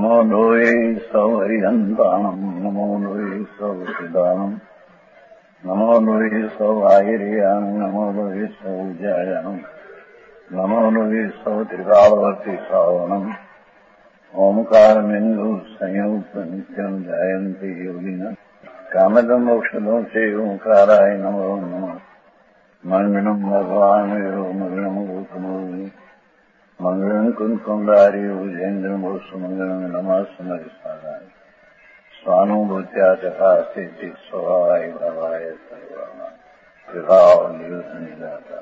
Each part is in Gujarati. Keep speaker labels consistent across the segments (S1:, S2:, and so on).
S1: नमो लोये सौहरिहन्ताणम् नमो लोये सौहृदानम् नमो लोये सौभागिर्यानम् नमो लोये सौजायानम् नमो लोये सौत्रिकालवर्ति सावनम् ओंकारमिन्दु संयुक्त नित्यम् जायन्ति योगिनः कामदम् मोक्षदम् से ओंकाराय नमो नमः मंगलम् भगवान् वीरो मंगलम् गौतमोनि मंगलम् कुंकुंडारी उजेन्द्रम् सुमंगलम् नमः सुमरिसाराय स्वानुभूत्या चकास्ते स्वभावाय भवाय सर्वाणाम् विभाव निजाता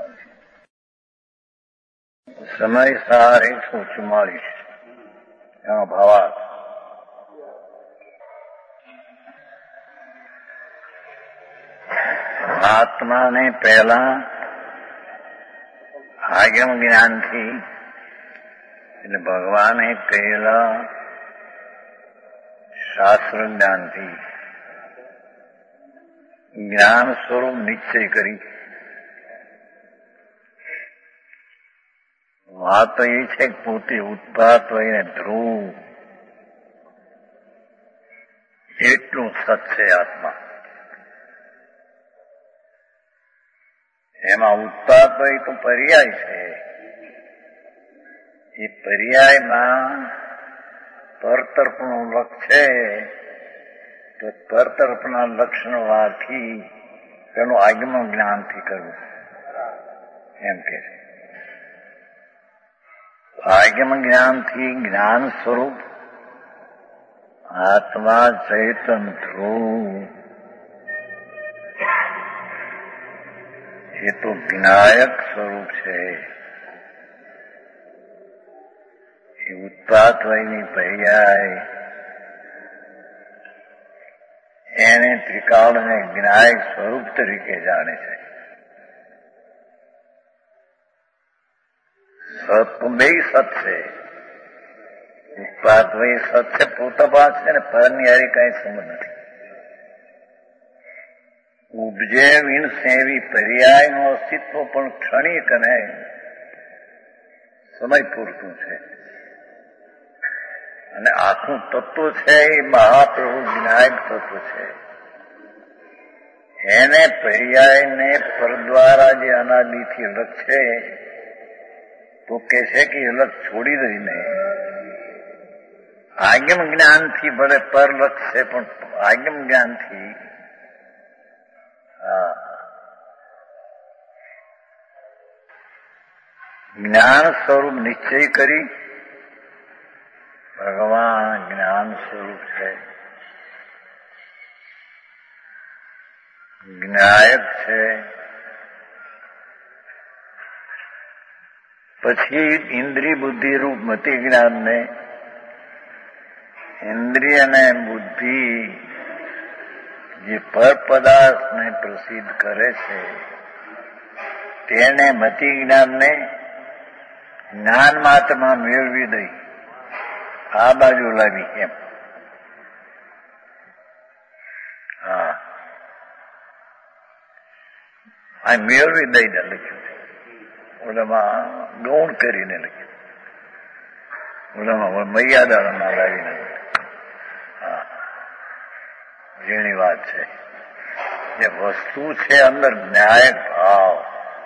S1: समय सार 144 यहाँ भावार्थ आत्मा ने पहला आगम ज्ञान थी એટલે ભગવાને કહેલા શાસ્ત્ર જ્ઞાન થી જ્ઞાન સ્વરૂપ નિશ્ચય કરી વાત તો એ છે કે પોતે ઉત્પાત હોય ધ્રુવ એટલું સત છે આત્મા એમાં ઉત્પાત હોય તો પર્યાય છે એ પર્યાયમાં પરતર્પનું લક્ષ છે તો પરતર્પના લક્ષણવાથી તેનું આગમન જ્ઞાનથી કરવું એમ કે આગમન જ્ઞાનથી જ્ઞાન સ્વરૂપ આત્મા ચૈતન ધ્રુવ એ તો જ્ઞાયક સ્વરૂપ છે એ ઉત્પાત વયની પર્યાય એને ત્રિકાળને જ્ઞાયક સ્વરૂપ તરીકે જાણે છે સત તો બે સત છે ઉત્પાત વય સત છે પોતા પાસ છે ને પરની હારી કઈ સંબંધ નથી ઉપજે વિણ સેવી પર્યાયનું અસ્તિત્વ પણ ક્ષણિક અને સમય પૂરતું છે અને આખું તત્વ છે એ મહાપ્રભુ વિનાયક તત્વ છે એને પર્યાયને પર દ્વારા જે અનાદિથી અલગ છે તો કે છે કે અલગ છોડી દઈને આગમ જ્ઞાનથી ભલે પર લક્ષ છે પણ આગમ જ્ઞાનથી જ્ઞાન સ્વરૂપ નિશ્ચય કરી ભગવાન જ્ઞાન સ્વરૂપ છે જ્ઞાયક છે પછી ઇન્દ્રિય બુદ્ધિ રૂપ મતિ જ્ઞાનને ઇન્દ્રિય અને બુદ્ધિ જે પર પદાર્થને પ્રસિદ્ધ કરે છે તેને મતિ જ્ઞાનને જ્ઞાન માત્રમાં મેળવી દઈ આ બાજુ લાવી એમ હા આ મેળવી દઈને લખ્યું ઓલામાં ગૌણ કરીને લખ્યું ઓલામાં મર્યાદામાં લાવીને હા જેની વાત છે જે વસ્તુ છે અંદર ન્યાયક ભાવ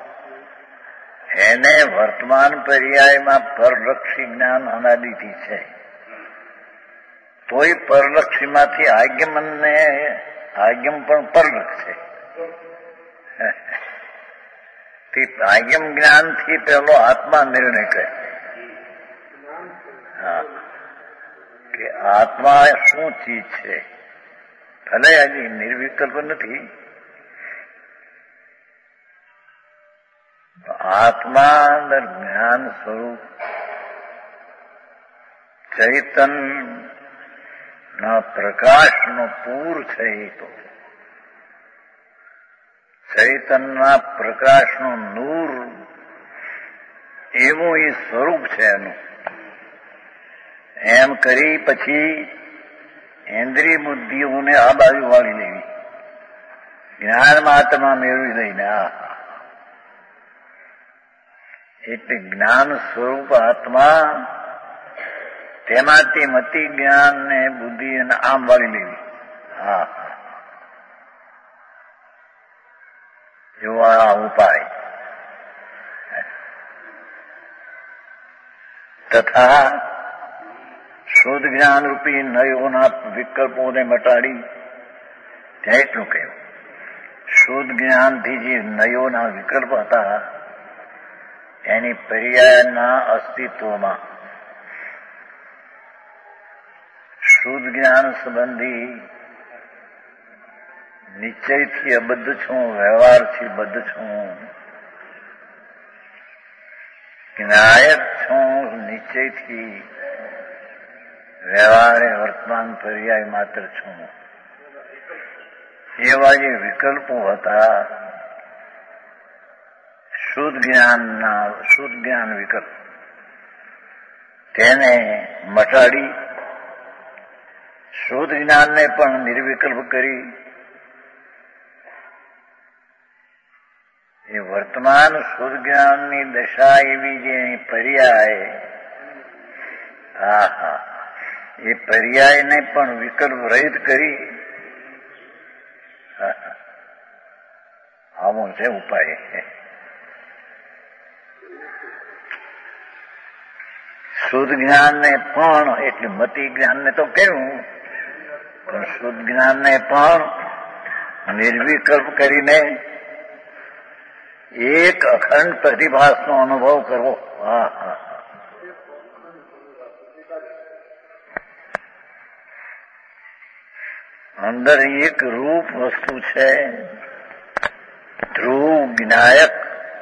S1: એને વર્તમાન પર્યાયમાં પરલક્ષી જ્ઞાન અનાદિથી છે તોય પરલક્ષીમાંથી આગમનને આગમ પણ પરલક્ષ છે આગમ જ્ઞાનથી પેલો આત્મા નિર્ણય કરે હા કે આત્મા શું ચીજ છે ભલે હજી નિર્વિકલ્પ નથી આત્મા અંદર જ્ઞાન સ્વરૂપ ચૈતન ના પ્રકાશનો પૂર છે એ તો ચૈતનના પ્રકાશનું નૂર એવું એ સ્વરૂપ છે એનું એમ કરી પછી ઇન્દ્રિય બુદ્ધિઓને આ બાજુ વાળી લેવી જ્ઞાનમાં આત્મા મેળવી લઈને એટલે જ્ઞાન સ્વરૂપ આત્મા તેમાંથી મતિ જ્ઞાન ને બુદ્ધિ અને આમ વાળી લેવી. હા, એવો આ ઉપાય. તથા શુદ્ધ જ્ઞાન રૂપી નયોના વિકલ્પોને મટાડી, ત્યાં એટલું કહ્યું, શુદ્ધ જ્ઞાનથી જે નયોના વિકલ્પ હતા એની પર્યાયના અસ્તિત્વમાં શુદ્ધ જ્ઞાન સંબંધી નિશ્ચયથી અબદ્ધ છું, વ્યવહારથી બદ્ધ છું, જ્ઞાયક છું, નિશ્ચયથી વ્યવહારે વર્તમાન પર્યાય માત્ર છું, એવા જે વિકલ્પો હતા શુદ્ધ જ્ઞાન વિકલ્પ, તેને મટાડી શુદ્ધ જ્ઞાનને પણ નિર્વિકલ્પ કરી એ વર્તમાન શુદ્ધ જ્ઞાનની દશા એવી જે પર્યાય, એ પર્યાયને પણ વિકલ્પ રહિત કરી આવો છે ઉપાય. શુદ્ધ જ્ઞાનને પણ એટલે મતિ જ્ઞાનને તો કેવું, પણ શુદ્ધ જ્ઞાનને પણ નિર્વિકલ્પ કરીને એક અખંડ પ્રતિભાસનો અનુભવ કરવો. અંદર એક રૂપ વસ્તુ છે, ધ્રુવ જ્ઞાયક,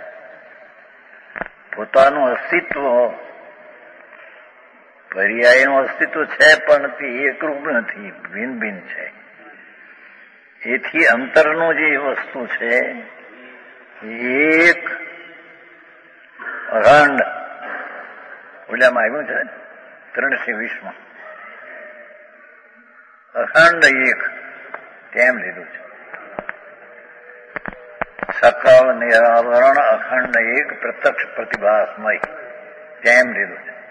S1: પોતાનું અસ્તિત્વ, પર્યાયનું અસ્તિત્વ છે પણ તે એકરૂપ નથી, ભિન્ન ભિન્ન છે. એથી અંતરનું જે વસ્તુ છે એક અખંડ, ઓલામાં આવ્યું છે 320માં, અખંડ એક તેમ લીધું છે. સકળ નિરાવરણ અખંડ એક પ્રત્યક્ષ પ્રતિભાસમય તેમ લીધું છે.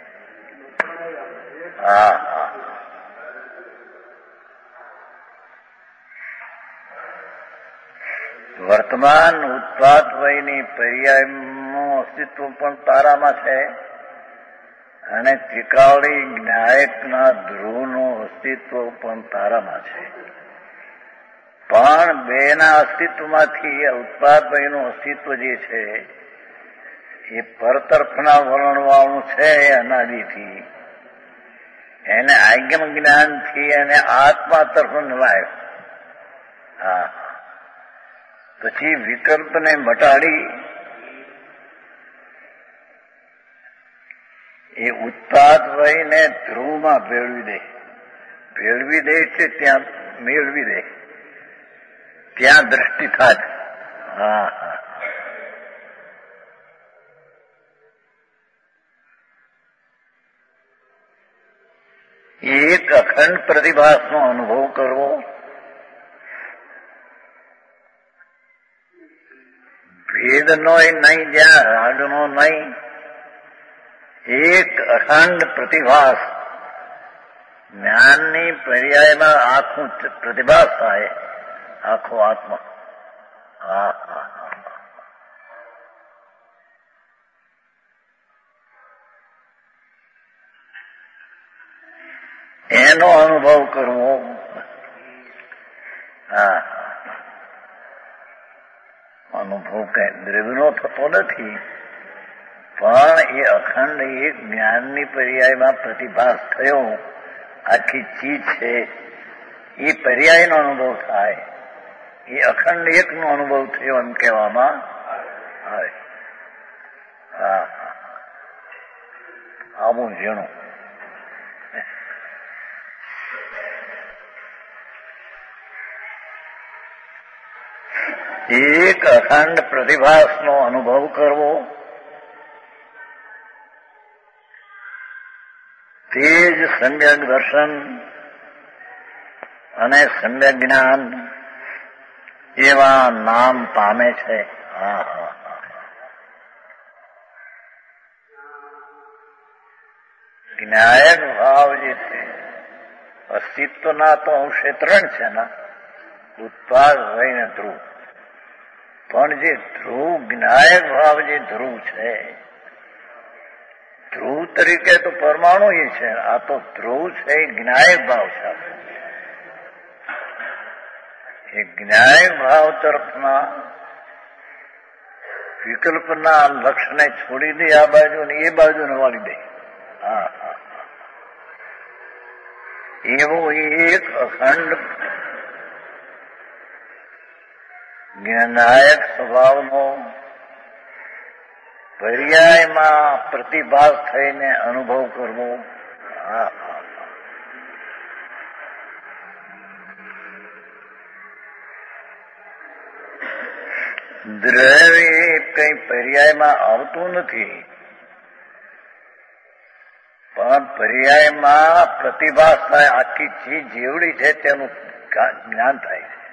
S1: વર્તમાન ઉત્પાદ વયની પર્યાયનું અસ્તિત્વ પણ તારામાં છે અને ત્રિકાળી જ્ઞાયકના ધ્રુવનું અસ્તિત્વ પણ તારામાં છે. પણ બેના અસ્તિત્વમાંથી ઉત્પાદ વયનું અસ્તિત્વ જે છે એ પરતરફના વલણવાળું છે અનાદિથી. એને આગમ જ્ઞાનથી અને આત્મા તરફ નવાયો. પછી વિકલ્પને મટાડી એ ઉત્પાદ વયને ધ્રુવમાં ભેળવી દે છે, ત્યાં મેળવી દે, ત્યાં દ્રષ્ટિ થાય. એક અખંડ પ્રતિભાસનો અનુભવ કરવો, ભેદનો નહીં, જ્યાં રાગનો નહીં, એક અખંડ પ્રતિભાસ જ્ઞાનની પર્યાયમાં આખું પ્રતિભાસ થાય, આખો આત્મા. એનો અનુભવ કરવો. અનુભવ કઈ દ્રવ્યનો થતો નથી, પણ એ અખંડ એક જ્ઞાનની પર્યાયમાં પ્રતિભાસ થયો, આખી ચીજ છે, એ પર્યાયનો અનુભવ થાય, એ અખંડ એકનો અનુભવ થયો એમ કહેવામાં આવે. આવું ઝીણું. એક અખંડ પ્રતિભાસનો અનુભવ કરવો, તે જ સમ્યક દર્શન અને સમ્યક જ્ઞાન એવા નામ પામે છે. જ્ઞાયક ભાવ જે છે અસ્તિત્વના તો અંશે 3 છે ને, ઉત્પાદ વય ધ્રુવ. પણ જે ધ્રુવ જ્ઞાયક ભાવ જે ધ્રુવ છે, ધ્રુવ તરીકે તો પરમાણુ એ છે, આ તો ધ્રુવ છે એ જ્ઞાયક ભાવ છે. એ જ્ઞાયક ભાવ તરફના વિકલ્પના લક્ષ્યને છોડી દે આ બાજુ ને એ બાજુને વાળી દે. એવો એક અખંડ જ્ઞાનાયક સ્વભાવનો પર્યાયમાં પ્રતિભાસ થઈને અનુભવ કરવો. દ્રવ્ય કઈ પર્યાયમાં આવતું નથી, પણ પર્યાયમાં પ્રતિભાસ થાય. આખી ચીજ જેવડી છે તેનું જ્ઞાન થાય છે.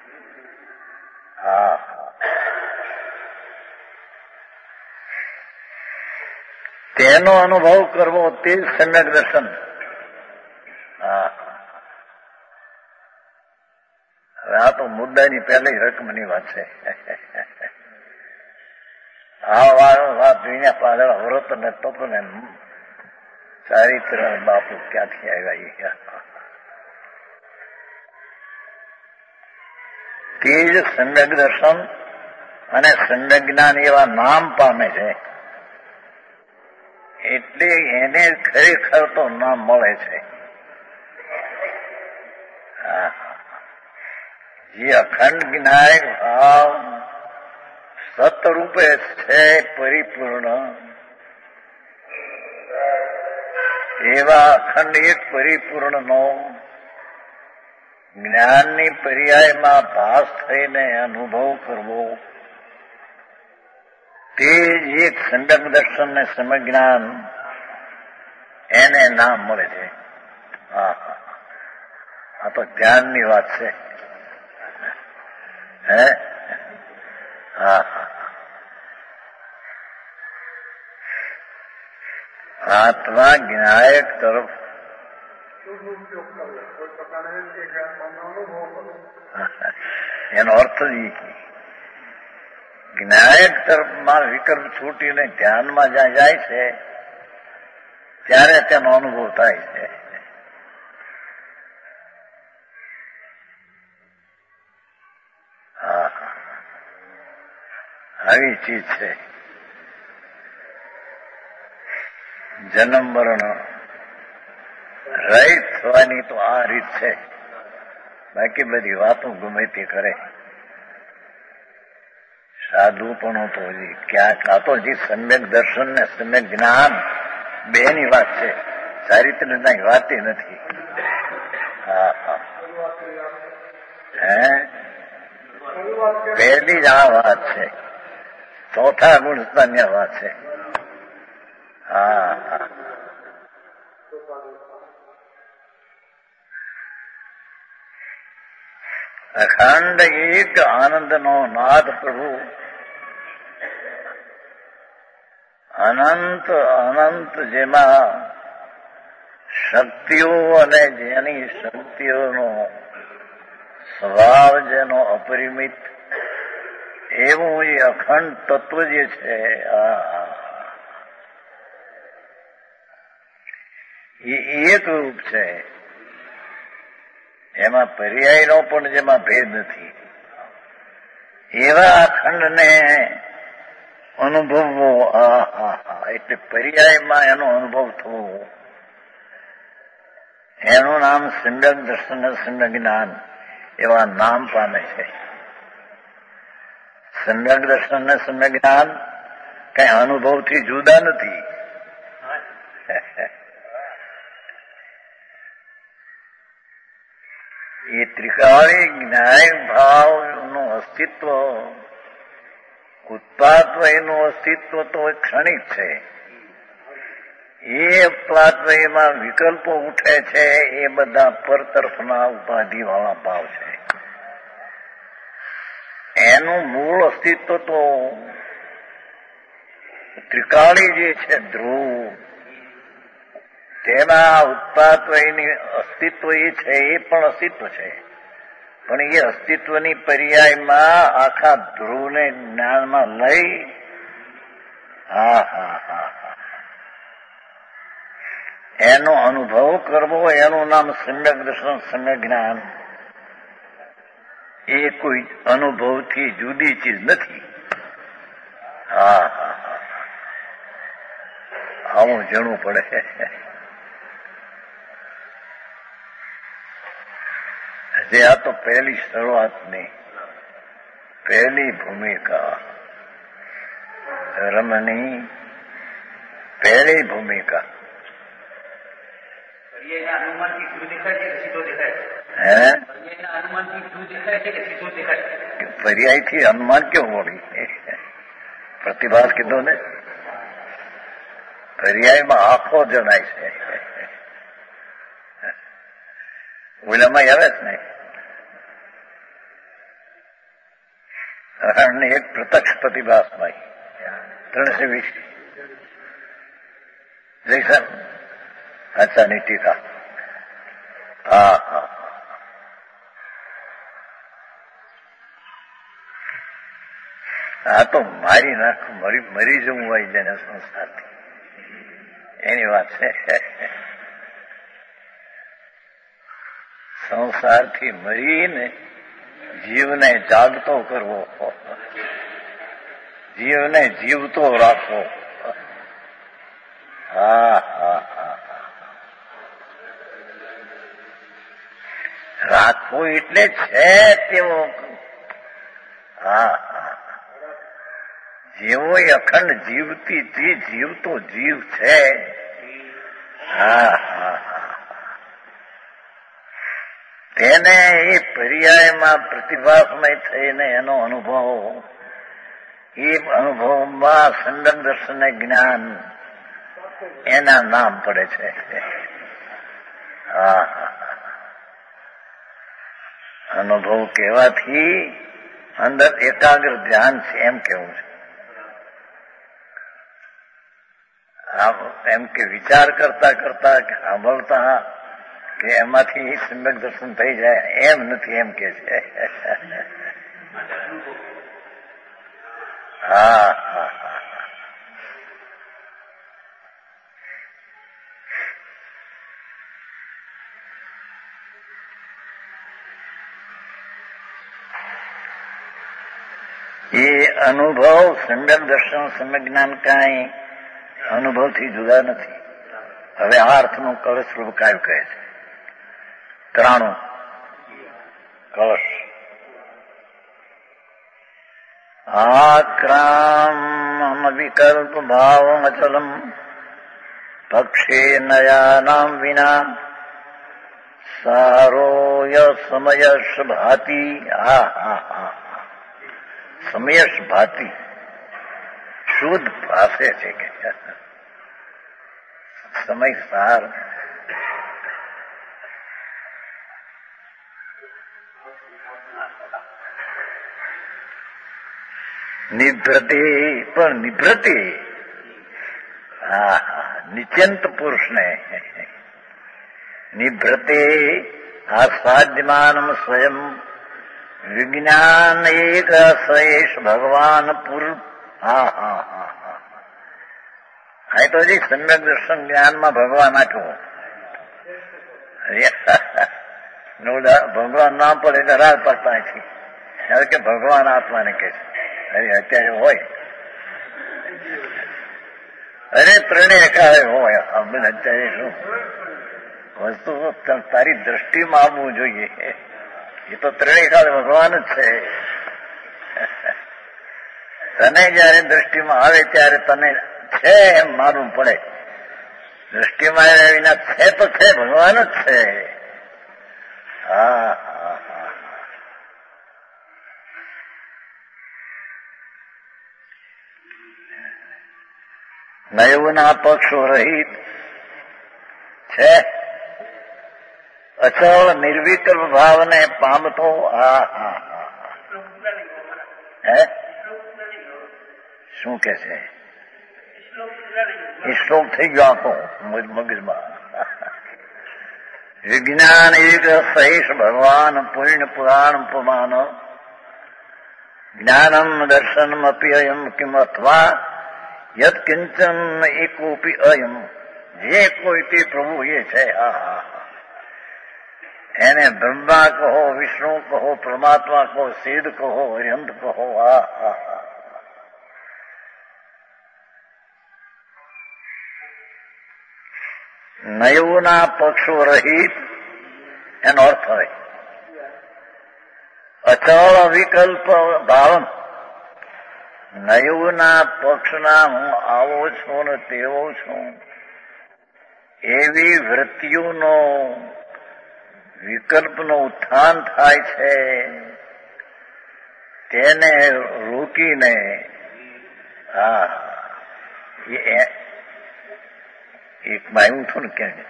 S1: તેનો અનુભવ કરવો તે જ સમ્યક દર્શન. હવે આ તો મુદ્દાની પહેલી રકમની વાત છે. આ વાત જોઈને પાછળ વ્રત ને તપ ને ચારિત્ર બાપુ ક્યાંથી આવ્યા. તે જ સમ્યક દર્શન અને સમ્યક જ્ઞાન એવા નામ પામે છે. એટલે એને ખરેખર તો નામ મળે છે. જે અખંડ જ્ઞાયક ભાવ સતરૂપે છે પરિપૂર્ણ, એવા અખંડ એક પરિપૂર્ણનો જ્ઞાનની પર્યાયમાં ભાસ થઈને અનુભવ કરવો, તે જ એક સમ્યક દર્શન ને સમ્યક જ્ઞાન, એને નામ મળે છે. આ તો ધ્યાનની વાત છે. આત્મા જ્ઞાયક તરફ એનો અર્થ જ જ્ઞાયક તરફમાં વિકલ્પ છૂટીને ધ્યાનમાં જ્યાં જાય છે ત્યારે તેનો અનુભવ થાય છે. આવી ચીજ છે. જન્મ મરણ રહિત થવાની તો આ રીત છે. બાકી બધી વાતો ગમે તે કરે. સાધુપણું તો હજી ક્યાંક આ તો હજી સમ્યક દર્શન ને સમ્યક જ્ઞાન બેની વાત છે. ચારિત્રની વાત નથી. પહેલી જ આ વાત છે. ચોથા ગુણ સ્તન્ય વાત છે. અખંડ એક આનંદનો નાદ પ્રભુ અનંત અનંત જેમાં શક્તિઓ અને જેની શક્તિઓનો સ્વભાવ જેનો અપરિમિત એવું એ અખંડ તત્વ જે છે એ એક રૂપ છે. એમાં પર્યાયનો પણ જેમાં ભેદ નથી. એવા અખંડને અનુભવવો. એટલે પર્યાયમાં એનો અનુભવ થવો, એનું નામ સમ્યક દર્શન સમ્યક જ્ઞાન એવા નામ પામે છે. સમ્યક દર્શન ને સમ્યક જ્ઞાન કઈ અનુભવથી જુદા નથી. એ ત્રિકાળી જ્ઞાયક ભાવનું અસ્તિત્વ, ઉત્પાદવયનું અસ્તિત્વ તો ક્ષણિક છે. એ ઉત્પાદવયમાં વિકલ્પો ઉઠે છે એ બધા પર તરફના ઉપાધિવાળા ભાવ છે. એનું મૂળ અસ્તિત્વ તો ત્રિકાળી જે છે ધ્રુવ, તેમાં ઉત્પાદત્વ એની અસ્તિત્વ એ છે, એ પણ અસ્તિત્વ છે, પણ એ અસ્તિત્વની પર્યાયમાં આખા ધ્રુવને જ્ઞાનમાં લઈ એનો અનુભવ કરવો, એનું નામ સમ્યક દર્શન, સમ્યક જ્ઞાન. એ કોઈ અનુભવથી જુદી ચીજ નથી. આવું જણવું પડે. હજી આ તો પહેલી શરૂઆતની પહેલી ભૂમિકા, ધર્મની પહેલી ભૂમિકા. પર્યાયથી અનુમાન કેવું મળી? પ્રતિભાસ કીધો ને, પર્યાયમાં આંખો જણાય છે. ઓલામાં આવે જ નહીં. હરણને એક પ્રત્યક્ષ પ્રતિભાસમાં 320 જૈસન આચાની ટીકા. આ તો મારી નાખું, મરી જવું હોય જેને સંસારથી, એની વાત છે. સંસારથી મરીને જીવને જાગતો કરવો, જીવને જીવતો રાખવો. રાખવો એટલે છે તેવો. જેવો અખંડ જીવતી જીવતો જીવ છે. તેને એ પર્યાયમાં પ્રતિભાસમય થઈને એનો અનુભવ, એ અનુભવમાં સંદર્ભ દર્શન જ્ઞાન એના નામ પડે છે. અનુભવ કહેવાથી અંદર એકાગ્ર ધ્યાન છે એમ કેવું છે. એમ કે વિચાર કરતા કરતા કે સાંભળતા કે એમાંથી સમ્યક દર્શન થઈ જાય એમ નથી, એમ કે છે. એ અનુભવ સમ્યક દર્શન, સમ્યક જ્ઞાન કાંઈ અનુભવથી જુદા નથી. હવે આ અર્થનું કળશ રૂપ કાવ્ય કહે છે. 93 કળશ. આક્રામ વિકલ્પ ભાવમ અચલમ પક્ષે નયાનામ વિના સારોય સમયશ ભાતિ. સમયશ ભાતિ શુદ્ધ ભાષે છે કે સમય સાર. નિભ્રતે પણ નિભ્રતે. નિચંત પુરુષને નિભ્રતે આસ્વાદ્યમાનમ સ્વયં વિજ્ઞાન એક સયેશ ભગવાન પૂર. હા તો હજી સમ્યક દર્શન જ્ઞાનમાં ભગવાન આપ્યો. ભગવાન નામ પડે એટલે રાગ પડતા નથી. હવે કે ભગવાન આત્માને કે છે. અરે અત્યારે હોય, અરે ત્રણેય એકારે હોય. અત્યારે શું વસ્તુ તારી દ્રષ્ટિમાં આવવું જોઈએ. એ તો ત્રણેય કાળ ભગવાન જ છે. તને જયારે દ્રષ્ટિમાં આવે ત્યારે તને છે એમ માનવું પડે. દ્રષ્ટિમાં આવ્યા વિના છે તો છે, ભગવાન જ છે. નયવના પક્ષો રહિત છે, અચળ નિર્વિકલ્પ ભાવને પામતો. શું કે છે? એ શ્લોક થઈ ગયો આખો મગજમાં. વિજ્ઞાન એક સહિષ ભગવાન પુણ્ય પુરાણ પુમાન જ્ઞાનમ દર્શનમ અપી અયમ કિમ અથવા યત કિંચન એકોપી અયમ, જે કોઈ તે પ્રભુ એ છે. એને બ્રહ્મા કહો, વિષ્ણુ કહો, પરમાત્મા કહો, સિદ્ધ કહો, હરિહંત કહો. નયુના પક્ષો રહિત એનો અર્થ હોય અચળ વિકલ્પ ભાવન. નયુના પક્ષના હું આવો છું ને તેવો છું એવી વૃત્તિઓનો વિકલ્પનો ઉત્થાન થાય છે, તેને રોકીને એક માયું છું ને ક્યાં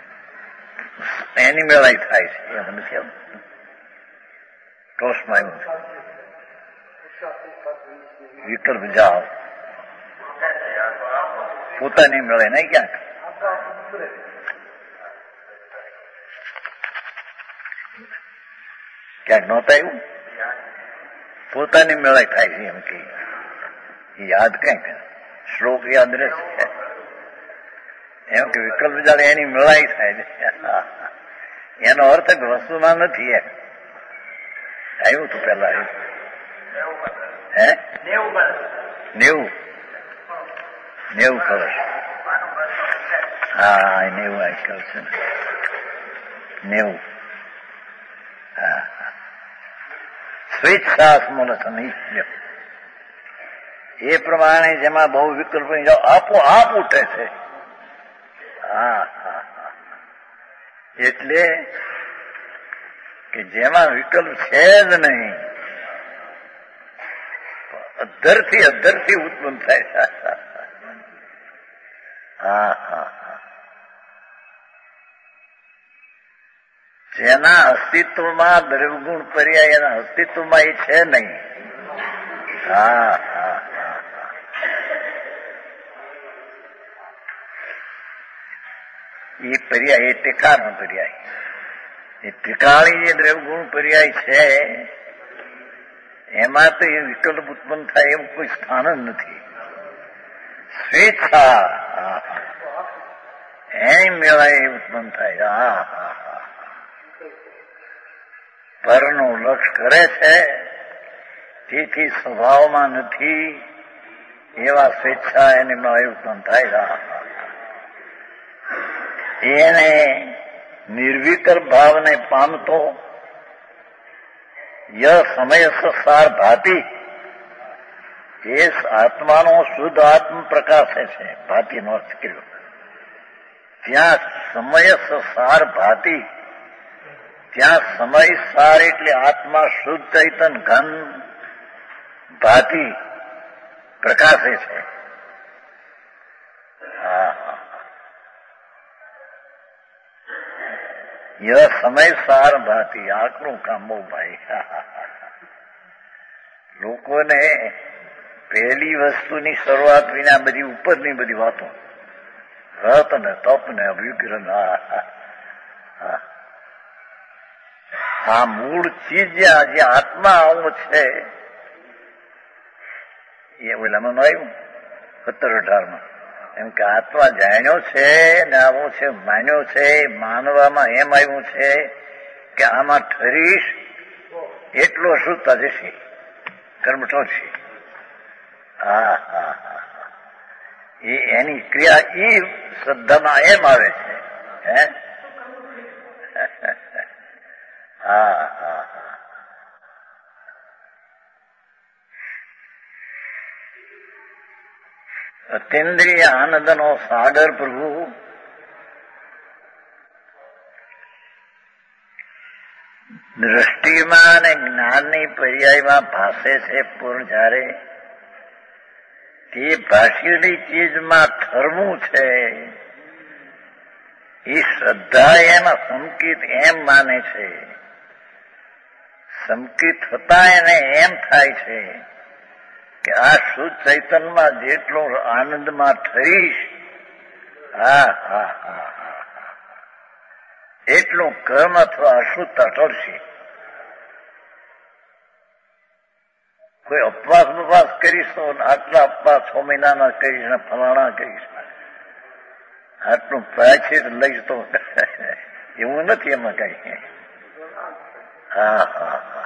S1: એની મેળાઈ થાય છે. એમ નથી આવતું ટોસ માયું છે. વિકલ્પ જાઓ પોતાની મેળે નહીં ક્યાંક ક્યાંક નહોતા એવું પોતાની મેળાઈ થાય છે. એમ કે યાદ કંઈક શ્લોક યાદ રહેશે એમ કે વિકલ્પ જાણે એની મેળાઈ થાય છે. એનો અર્થ વસ્તુમાં નથી. એમ આવ્યું હતું પેલા હે 90 કલશ. હા 90 આજકાલ છે ને 90. સ્વેચ્છાસ મૂલથન એ પ્રમાણે જેમાં બહુ વિકલ્પ આપોઆપ ઉઠે છે. એટલે કે જેમાં વિકલ્પ છે જ નહીં, અધરથી ઉત્પન્ન થાય. જેના અસ્તિત્વમાં દ્રવ્યગુણ પર્યાય એના અસ્તિત્વમાં એ છે નહીં. એ પર્યાય એ ટેકાનો પર્યાય. એ ટીકાળી જે દ્રવ્યગુણ પર્યાય છે એમાં તો એ વિકલ્પ ઉત્પન્ન થાય એવું કોઈ સ્થાન જ નથી. સ્વેચ્છા એની મેળાએ ઉત્પન્ન થાય. પરનું લક્ષ કરે છે તેથી સ્વભાવમાં નથી એવા સ્વેચ્છા એની મેળાએ ઉત્પન્ન થાય. એને નિર્વિકલ્પ ભાવને પામતો સમય સાર ભાતી એ આત્માનો શુદ્ધ આત્મ પ્રકાશે છે. ભાતીનો અર્થ કર્યો ત્યાં સમય સાર ભાતી, ત્યાં સમય સાર એટલે આત્મા શુદ્ધ ચૈતન ઘન ભાતી પ્રકાશે છે. સમય સાર ભાતી આકરું કામ બહુ ભાઈ. લોકોને પહેલી વસ્તુની શરૂઆત વિના બધી ઉપરની બધી વાતો રત ને તપ ને અભિગ્રહ આ મૂળ ચીજ જે આત્મા આવો છે એ ઓલામાં આવ્યું 17-18માં એમ કે આત્મા જાણ્યો છે ને આવો છે માન્યો છે. માનવામાં એમ આવ્યું છે કે આમાં ઠરીશ એટલો શુદ્ધતા જશે કર્મઠો છે. એ એની ક્રિયા એ શ્રદ્ધામાં એમ આવે છે. અતિન્દ્રિય આનંદનો સાગર પ્રભુ દ્રષ્ટિમાં અને જ્ઞાનની પર્યાયમાં ભાસે છે. પૂર્ણ જ્યારે તે ભાષેલી ચીજમાં થરવું છે એ શ્રદ્ધા એમાં સંકિત એમ માને છે. સંકિત થતા એને એમ થાય છે કે આ શુદ્ધ ચૈતનમાં જેટલો આનંદમાં થઈશ એટલું કર્મ અથવા અશુદ્ધ અટળશે. કોઈ અપવાસ કરીશ તો આટલા અપવાસ 6 મહિનાના કરીશ ને ફલાણા કરીશ, આટલું પ્રાયશ્ચિત લઈશ તો એવું નથી એમાં કઈ. હા હા હા,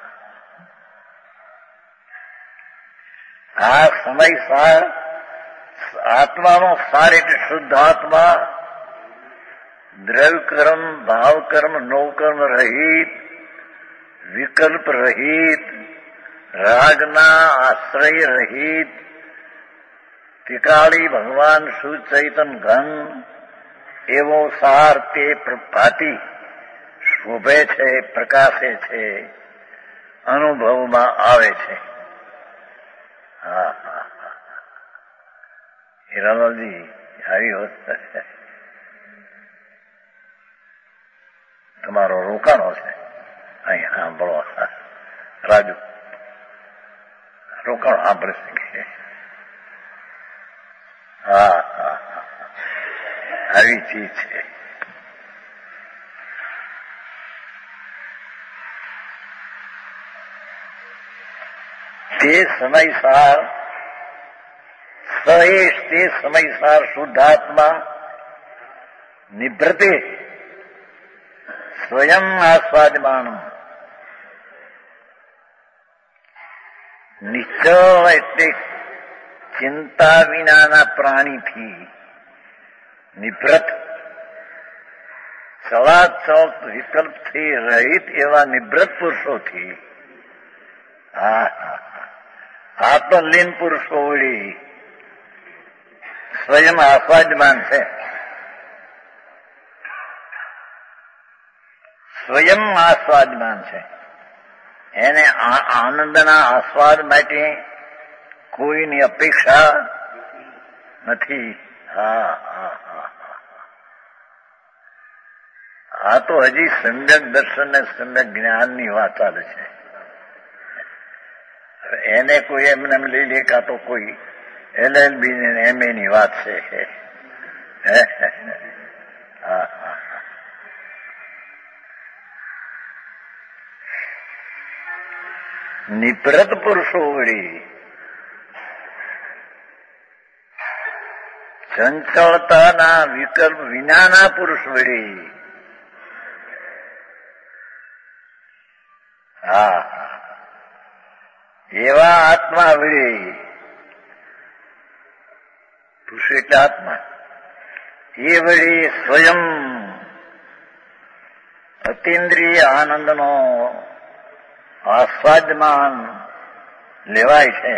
S1: આ સમય સાર આત્માનો સાર એટલે શુદ્ધ આત્મા, દ્રવ્ય કર્મ, ભાવ કર્મ, નવકર્મ રહિત, વિકલ્પ રહિત, રાગના આશ્રય રહિત, ત્રિકાળી ભગવાન સુચૈતન ઘન એવો સાર તે ભાતી શોભે છે, પ્રકાશે છે, અનુભવમાં આવે છે. હા હા હા, હીરાલાલજી આવી વસ્તુ છે. તમારો રોકાણો છે અહીં સાંભળો. રાજુ રોકાણો સાંભળી શકે. હા હા હા, આવી ચીજ છે. તે સમયસાર સહેશ તે સમયસાર શુદ્ધાત્મા નિભ્રતે સ્વયં આસ્વાદમાન. નિશ્ચળ એટલે ચિંતા વિનાના પ્રાણીથી, નિભ્રત ચલાચલ વિકલ્પથી રહિત એવા નિભ્રત પુરુષોથી, આત્મલીન પુરુષો વળી સ્વયં આસ્વાદમાન છે. સ્વયં આસ્વાદમાન છે. એને આનંદના આસ્વાદ માટે કોઈની અપેક્ષા નથી. હા હા હા, આ તો હજી સમ્યક દર્શન ને સમ્યક જ્ઞાનની વાત ચાલે છે. એને કોઈ એમને લઈ લે કાં તો કોઈ LLB ને MA ની વાત છે. હા હા, નિભ્રત પુરુષો વળી ચંચળતાના વિકલ્પ વિનાના પુરુષ વળી, હા એવા આત્મા વળી, પુરુષ એટલે આત્મા, એ વળી સ્વયં અતિન્દ્રિય આનંદનો આસ્વાદમાન લેવાય છે.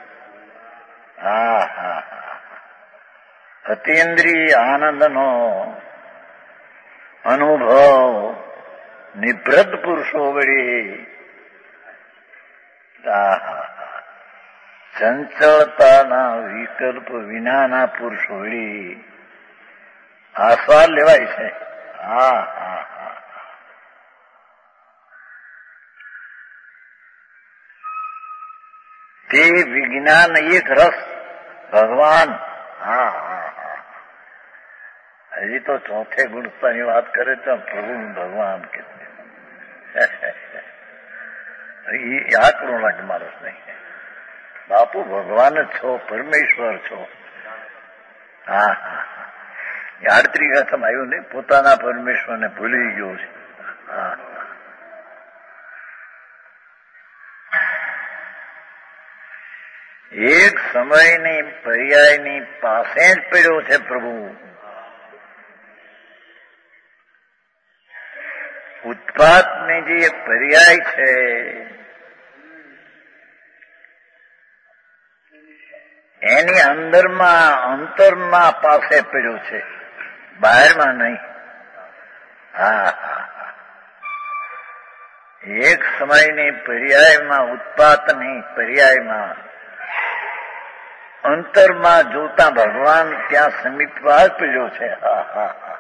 S1: હા હા હા, અતિન્દ્રિય આનંદનો અનુભવ નિભ્રત પુરુષો વળી, ચંચળતાના વિકલ્પ વિનાના પુરુષ વળી આસ્વાદ લેવાય છે. હા હા હા, તે વિજ્ઞાન એક રસ ભગવાન. હા હા હા, હજી તો ચોથે ગુણતાની વાત કરે તો પ્રભુ ભગવાન કે આકડો લાગે માણસ નહીં. બાપુ ભગવાન જ છો, પરમેશ્વર છો. હા હા, 38 ગાથામાં આવ્યું નહીં, પોતાના પરમેશ્વરને ભૂલી ગયો છે. હા, એક સમયની પર્યાયની પાસે જ પડ્યો છે પ્રભુ. ઉત્પાદની જે પર્યાય છે એની અંતરમાં પાસે પડ્યો છે, બહારમાં નહીં. હા હા, એક સમયની પર્યાયમાં, ઉત્પાદની પર્યાયમાં અંતરમાં જોતા ભગવાન ત્યાં સમીપમાં જ પડ્યો છે. હા હા હા,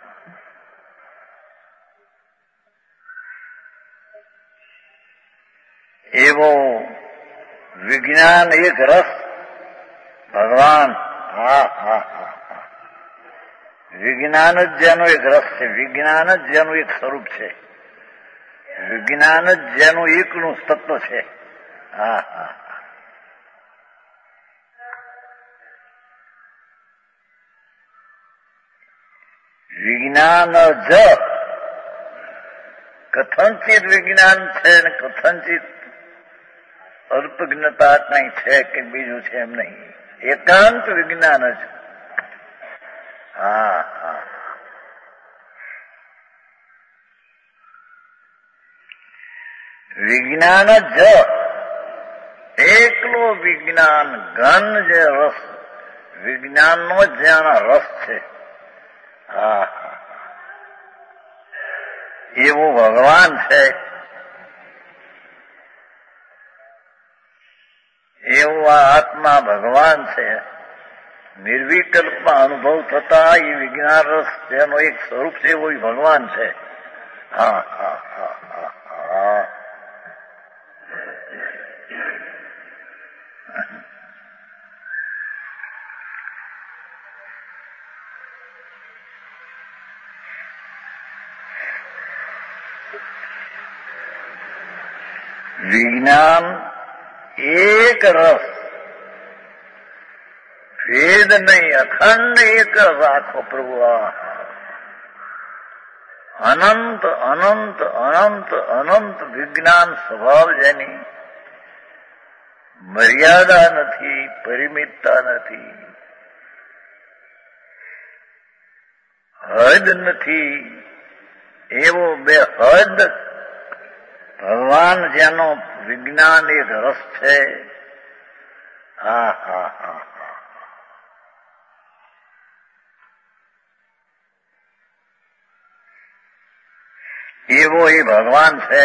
S1: એવો વિજ્ઞાન એક રસ ભગવાન. હા હા હા, વિજ્ઞાન જ જેનું એક રસ છે, વિજ્ઞાન જ જેનું એક સ્વરૂપ છે, વિજ્ઞાન જ જેનું એકનું તત્વ છે. હા હા, વિજ્ઞાન જ કથનચિત વિજ્ઞાન છે ને કથનચિત અલ્પજ્ઞતા કઈ છે કે બીજું છે એમ નહીં, એકાંત વિજ્ઞાન જ. હા હા, વિજ્ઞાન જ એકલો વિજ્ઞાન ઘન જે રસ, વિજ્ઞાનનો જ જ્યાં રસ છે. હા હા, એવું ભગવાન છે, એવું આ આત્મા ભગવાન છે. નિર્વિકલ્પમાં અનુભવ થતા એ વિજ્ઞાન રસ જેનો એક સ્વરૂપ છે એવું ભગવાન છે. હા હા હા હા હા, વિજ્ઞાન એક રસ, ભેદ નહીં, અખંડ એક રસ આખો પ્રભુ. અનંત અનંત અનંત અનંત વિજ્ઞાન સ્વભાવ જેની મર્યાદા નથી, પરિમિતતા નથી, હદ નથી, એવો બે હદ ભગવાન જેનો વિજ્ઞાન એક રસ છે. હા હા હા, એવો એ ભગવાન છે.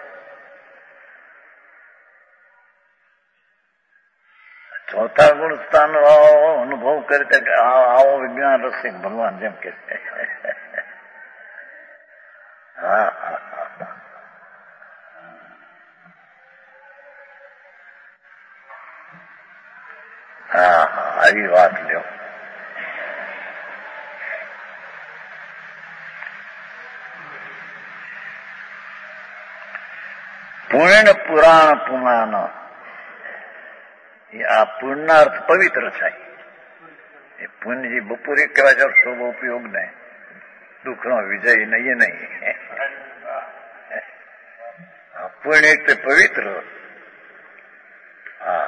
S1: ચોથા ગુણ સ્થાન અનુભવ કરે કે આવો વિજ્ઞાન રસ ભગવાન જેમ કે છે. હા હા હા, હા હા, આવી વાત લ્યો. પૂર્ણ પુરાણ પુમાન, આ પૂર્ણના અર્થ પવિત્ર થાય. એ પુણ્યજી બપોરે કહેવા જાવ શુભ ઉપયોગ ને દુઃખનો વિજય નહીં, નહીં. પુણ્ય એટલે પવિત્ર. હા,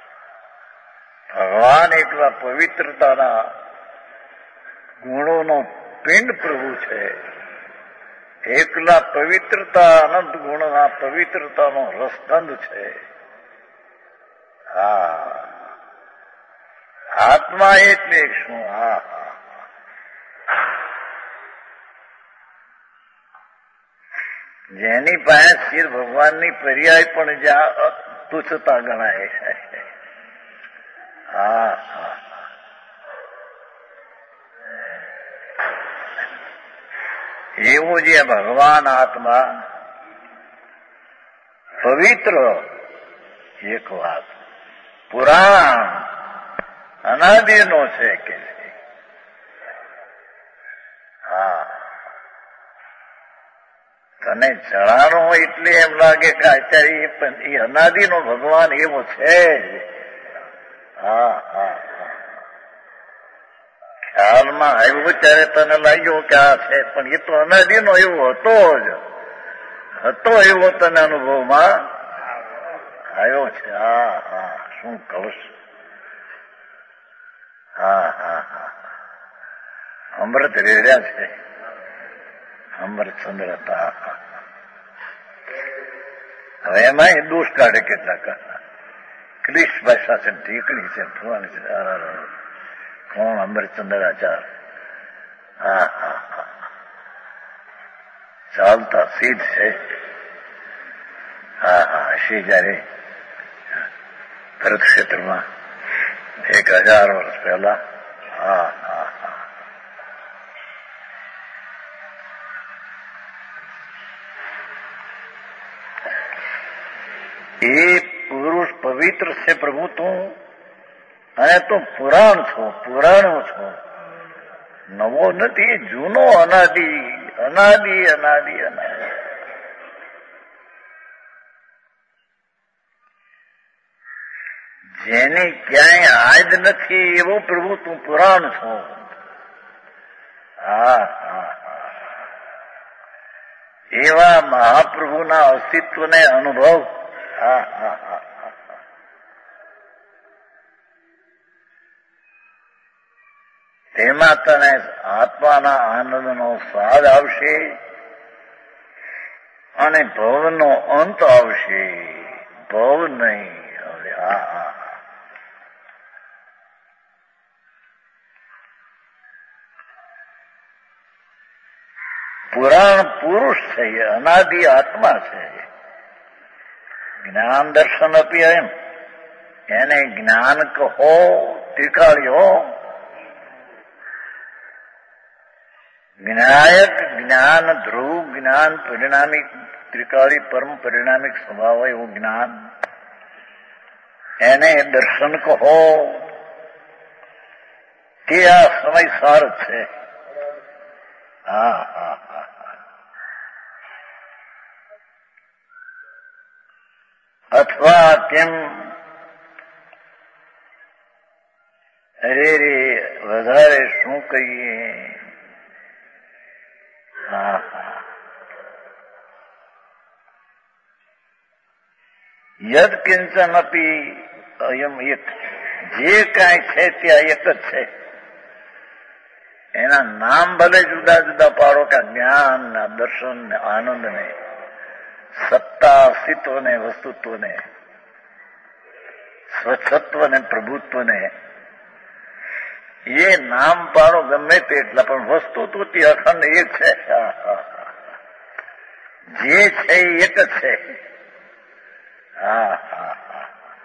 S1: ભગવાન એટલા પવિત્રતાના ગુણોનો પિંડ પ્રભુ છે. એકલા પવિત્રતા અનંત ગુણના પવિત્રતાનો રસગંધ છે. હા, આત્મા એટલે શું? હા હા, જેની પાસે શિર ભગવાનની પર્યાય પણ જ્યાં તુચ્છતા ગણાય. હા હા, એવું જે ભગવાન આત્મા પવિત્ર એક વાત, પુરાણ અનાદિનો છે કે હા, તને જણાનો હોય એટલે એમ લાગે કે અત્યારે એ અનાદિનો ભગવાન એવો છે. હા હા, ખ્યાલમાં આવ્યું ત્યારે તને લાગ્યું કે આ છે, પણ એ તો અનાદિનો એવો હતો જ, હતો એવો તને અનુભવમાં આવ્યો છે. હા હા, શું કહું. હા હા હા, અમૃત રેડ્યા છે, અમૃતચંદ્ર હતા. હવે એમાં એ દોષ કાઢે કેટલાક, ક્લિશ ભાષા છે, ઢીકણી છે, ફરવાની છે. કોણ? અમૃતચંદ્રાચાર્ય. હા હા હા, ચાલતા સિદ્ધ છે. હા હા, શ્રી જયારે ભરત ક્ષેત્રમાં 1000 વર્ષ પહેલા. હા હા હા, એ પુરુષ પવિત્ર છે પ્રભુ તું, અને તું પુરાણ છો, પુરાણો છો. નવો નથી, જૂનો, અનાદિ અનાદિ અનાદિ અનાદિ. જેને ક્યાંય આદ નથી એવો પ્રભુ તું પુરાણ છો. હા હા હા, એવા મહાપ્રભુના અસ્તિત્વને અનુભવ. હા હા હા, તેમાં તને આત્માના આનંદનો સ્વાદ આવશે અને ભવનો અંત આવશે. ભવ નહીં. હવે હા હા, પુરાણ પુરુષ છે, એ અનાદિ આત્મા છે. જ્ઞાન દર્શન અપી એમ, એને જ્ઞાન કહો, ત્રિકાળ્યો જ્ઞાયક, જ્ઞાન ધ્રુવ, જ્ઞાન પરિણામિક, ત્રિકાળી પરમ પરિણામિક સ્વભાવ હોય એવું જ્ઞાન, એને દર્શન કહો. તે આ સમય સાર છે. હા હા હા, અથવા કેમ અરે રે વધારે શું કહીએ. હા હા, યદ કિંચન અપી અયમ એક, જે કાંઈ છે ત્યાં એક જ છે. એના નામ ભલે જુદા જુદા પાડો કે જ્ઞાન, દર્શન ને આનંદ ને સત્તા, અસ્તિત્વ ને વસ્તુત્વ ને સ્વચ્છત્વ ને પ્રભુત્વ ને, એ નામ પાડો ગમે તે એટલા, પણ વસ્તુ તો તે અખંડ એક છે. જે છે એ એક જ છે. હા હા હા,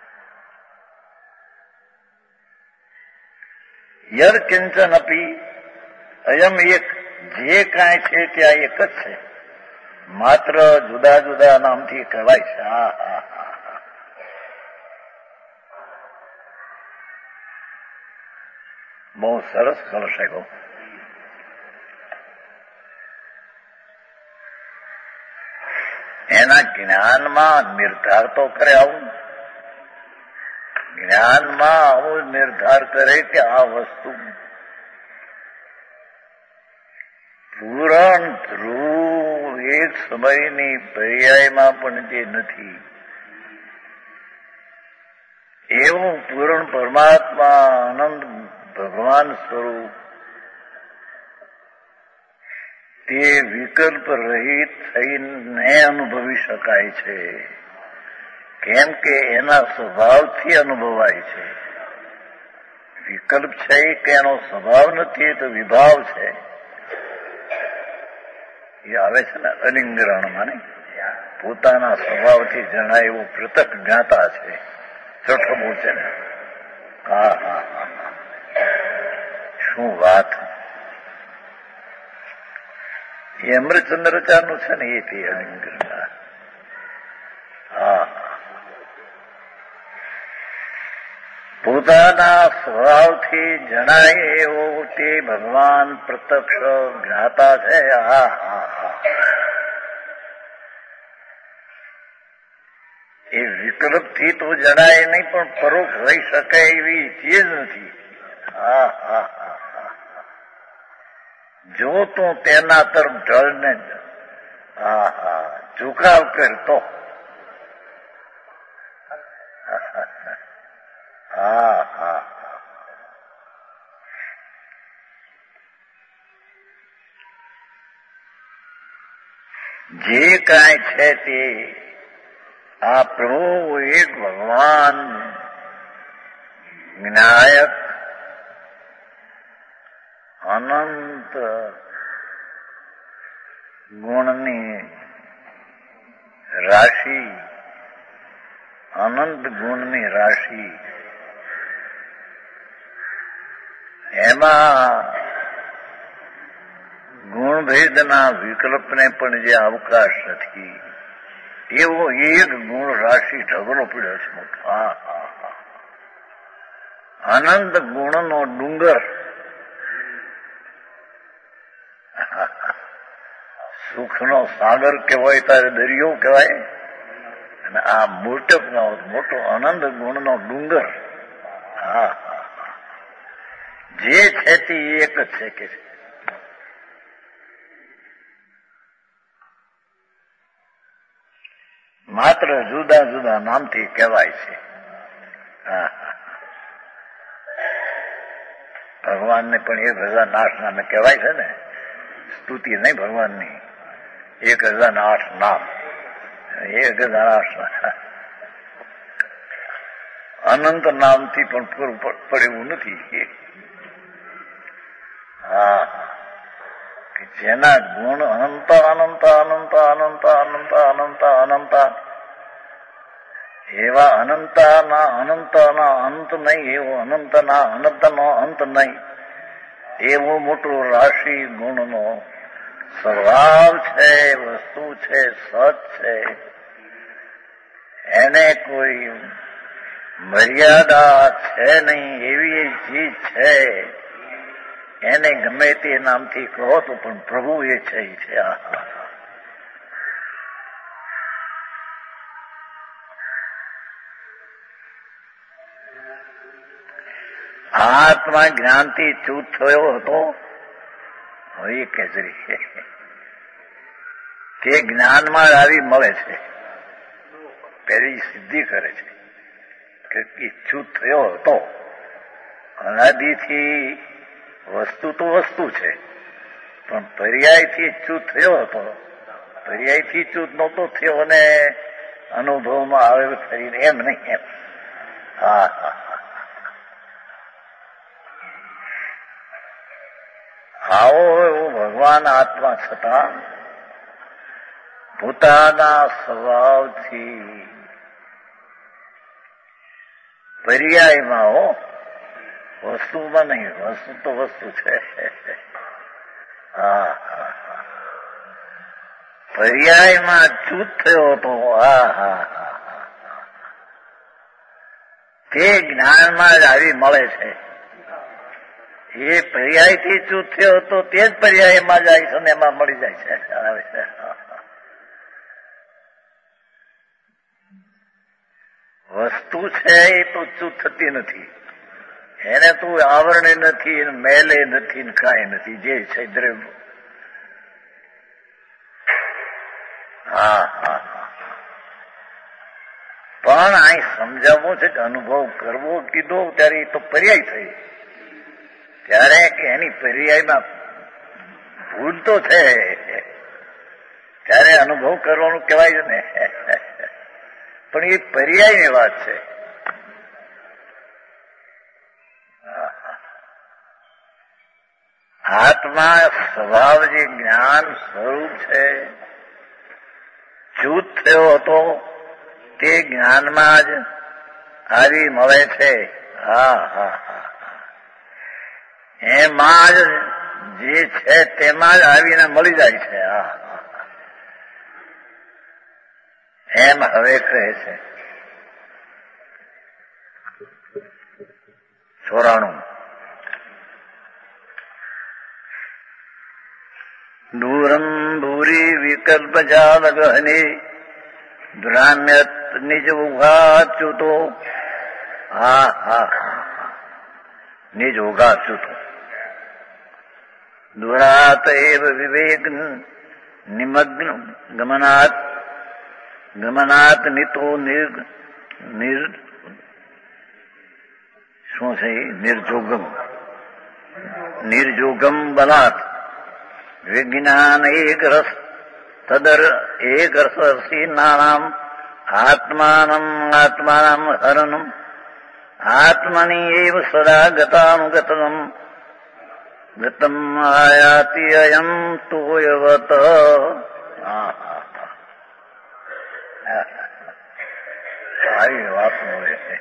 S1: યદ કિંચન અપી અયમ એક, જે કાંઈ છે ત્યાં એક જ છે, માત્ર જુદા જુદા નામથી કહેવાય છે. હા હા હા, બહુ સરસ કરો સાહેબ. એના જ્ઞાનમાં નિર્ધાર તો કરે, આવું જ્ઞાનમાં આવું નિર્ધાર કરે કે આ વસ્તુ પૂરણ ધ્રુવ એક સમયની પર્યાયમાં પણ જે નથી એવું પૂરણ પરમાત્મા આનંદ ભગવાન સ્વરૂપ તે વિકલ્પ રહિત થઈને અનુભવી શકાય છે. કેમ કે એના સ્વભાવથી અનુભવાય છે. વિકલ્પ છે કે એનો સ્વભાવ નથી, તો વિભાવ છે. એ આવે છે ને અલિંગરણમાં, ને પોતાના સ્વભાવથી જણાય એવું પૃથક જ્ઞાતા છે. છઠ્ઠો બહુ છે ને. હા હા હા, શું વાત. એ અમૃતચંદ્રાચાર્યનું છે ને, એ અલિંગરણ. હા, પોતાના સ્વભાવથી જણાય એવો તે ભગવાન પ્રત્યક્ષ જ્ઞાતા છે. હા હા હા, એ વિકલ્પથી તો જણાય નહીં, પણ પરોક્ષ રહી શકે એવી ચીજ નથી. હા હા હા હા, જો તું તેના તરફ ઢળને હા હા ઝુકાવ કરતો. હા હા, જે કાંઈ છે તે આ પ્રભુ એક ભગવાન વિનાયક અનંત ગુણની રાશિ, અનંત ગુણની રાશિ, એમાં ગુણભેદના વિકલ્પને પણ જે અવકાશ નથી એવો એક ગુણ રાશિ ઢગલો પડ્યો છે. હા હા હા, અનંત ગુણનો ડુંગર સુખનો સાગર કહેવાય ત્યારે દરિયો કહેવાય, અને આ મૂર્તકનો મોટો આનંદ ગુણનો ડુંગર. હા, જે છે તે એક જ છે કે માત્ર જુદા જુદા નામથી કહેવાય છે. હા, ભગવાનને પણ 1008 નામે કહેવાય છે ને, સ્તુતિ નહીં ભગવાનની. 1008 નામ, 1008 અનંત નામથી પણ પૂરું પડેવું નથી. હા, કે જેના ગુણ અનંત અનંત અનંત અનંત અનંત અનંત અનંત, એવા અનંતના અંત નહીં, એવો અનંતના અનંતનો અંત નહીં, એવો મોટો રાશિ ગુણનો સ્વભાવ છે, વસ્તુ છે, સત છે. એને કોઈ મર્યાદા છે નહીં, એવી ચીજ છે. એને ગમે તે નામથી કહો તો પણ પ્રભુ એ છે. આત્મા જ્ઞાનથી ચૂત થયો હતો, હવે કેજરી કે જ્ઞાનમાં આવી મળે છે, પેલી સિદ્ધિ કરે છે કે ચૂત થયો હતો. અનાદિથી વસ્તુ તો વસ્તુ છે, પણ પર્યાયથી ચૂત થયો હતો. પર્યાયથી ચૂત નહોતો થયો અને અનુભવમાં આવે કરીને એમ નહીં એમ. હા, આવો એવો ભગવાન આત્મા છતાં પોતાના સ્વભાવથી પર્યાયમાં હો, વસ્તુમાં નહીં. વસ્તુ તો વસ્તુ છે. હા, પર્યાયમાં ચૂત થયો હતો. તે જ્ઞાનમાં જ આવી મળે છે. એ પર્યાયથી ચૂત થયો હતો, તે જ પર્યાયમાં જાય છે અને એમાં મળી જાય છે. વસ્તુ છે એ તો ચૂત થતી નથી, એને તો આવરણે નથી, મેલે નથી, કાંઈ નથી. જે છે દ્રવ્ય. હા, પણ અહીં સમજાવવું છે કે અનુભવ કરવો કીધો ત્યારે એ તો પર્યાય થઈ. ત્યારે કે એની પર્યાયમાં ભૂલ તો છે, ત્યારે અનુભવ કરવાનું કહેવાય છે ને. પણ એ પર્યાયની વાત છે. આત્મા સ્વભાવ જે જ્ઞાન સ્વરૂપ છે, ચૂત થયો હતો, તે જ્ઞાનમાં જ આવી મળે છે. હા, એમાં જ જે છે તેમાં જ આવીને મળી જાય છે. એમ હવે કહે છે 94. દૂરમ ભૂરી વિકલ્પ જાલ ગહને દ્રામ્યત નિજ ઉઘાચ્યુતો. નિજ ઉઘાચ્યુતો. દુરાત એવ વિવેક નિમગ્ન ગમનાત નિતો શું છે નિર્જોગમ બલાત વિજ્ઞાન એક રસ તદર એક રસી નાનામ આત્માનમ હરણમ આત્મની એવ સદા ગતાનુગતમ ગતમ આયાતિ અયમ તોયવત. સારી વાત મળે છે.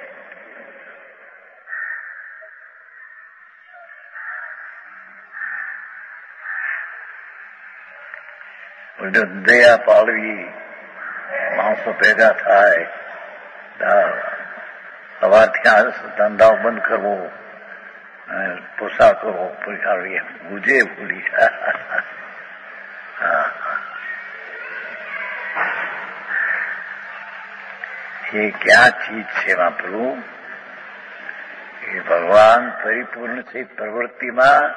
S1: દયા પાળવી, માણસો ભેગા થાય, સવારથી ધંધાઓ બંધ કરવો, પોશાક કરવો, ગુજે ભૂલી કે ક્યાં ચીજ છે મહાપ્રભુ? એ ભગવાન પરિપૂર્ણ છે પ્રવૃત્તિમાં,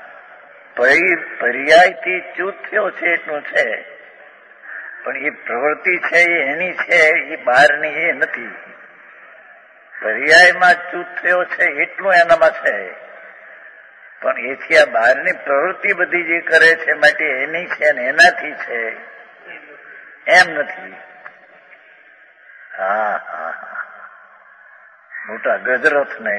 S1: પર્યાયથી ચ્યુત થયો છે એટલું છે, પણ એ પ્રવૃત્તિ છે એની છે, એ બહારની એ નથી. પર્યાયમાં ચ્યુત થયો છે એટલું એનામાં છે, પણ એથી આ બહારની પ્રવૃત્તિ બધી જે કરે છે માટે એની છે ને એનાથી છે એમ નથી. હા હા હા, મોટા ગજરથ ને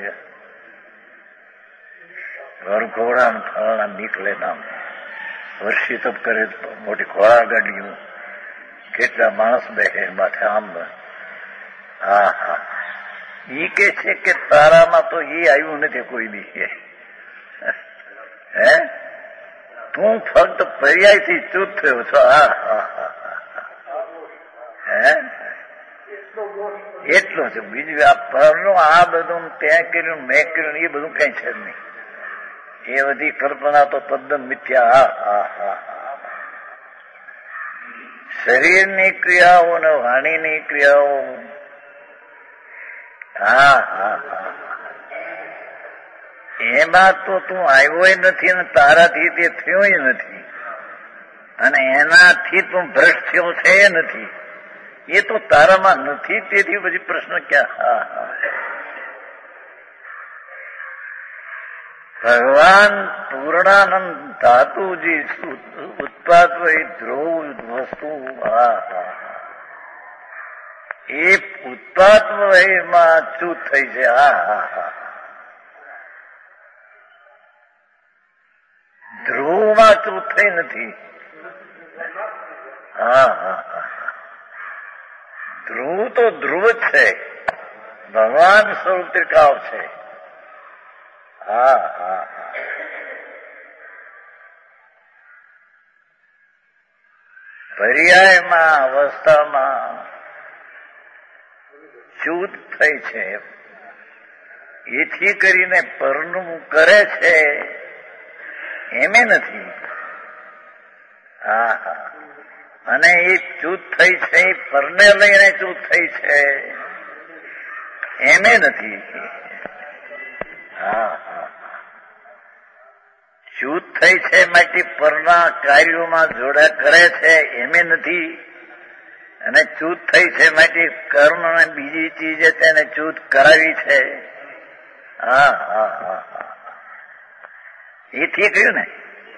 S1: ઘોડા ફળના નીકળે નામ વર્ષી તપ કરે, મોટી ઘોડા ગાડીઓ, કેટલા માણસ બેસે માથે આમ. હા હા, ઈ કે છે કે તારામાં તો એ આવ્યું નથી કોઈ બી. હે, તું ફક્ત પર્યાયથી ચૂપ થયો છો. હા હા હા, હે એટલું છે. બીજું આ પરનું આ બધું ત્યાં કર્યું મેં કર્યું એ બધું કઈ છે નહીં. એ બધી કલ્પના તો તદ્દન મિથ્યા. હા હા હા, શરીરની ક્રિયાઓ અને વાણીની ક્રિયાઓ. હા હા હા, એમાં તો તું આવ્યો નથી અને તારાથી તે થયો નથી, અને એનાથી તું ભ્રષ્ટ થયો છે એ નથી. એ તો તારામાં નથી, તેથી પછી પ્રશ્ન ક્યાં? હા હા, ભગવાન પૂર્ણાનંદ ધાતુજી ઉત્પાદ ધ્રુવ વસ્તુ. હા હા, એ ઉત્પાદ વયમાં ચૂત થઈ છે. હા હા હા, ધ્રુવમાં ચૂત થઈ નથી. હા હા હા, ધ્રુવ તો ધ્રુવ જ છે, ભગવાન સ્વરૂપ ત્રિકાળ છે. હા હા હા, પર્યાયમાં અવસ્થામાં ચૂત થઈ છે, એથી કરીને પરનું કરે છે એમે નથી. હા હા, અને એ ચૂત થઈ છે પરને લઈને ચૂત થઈ છે એમે નથી. હા હા, ચૂત થઈ છે માટે પરના કાર્યોમાં જોડા કરે છે એમે નથી, અને ચૂત થઈ છે માટે કર્મ અને બીજી ચીજે તેને ચૂત કરાવી છે. હા હા હા હા, એથી કહ્યું ને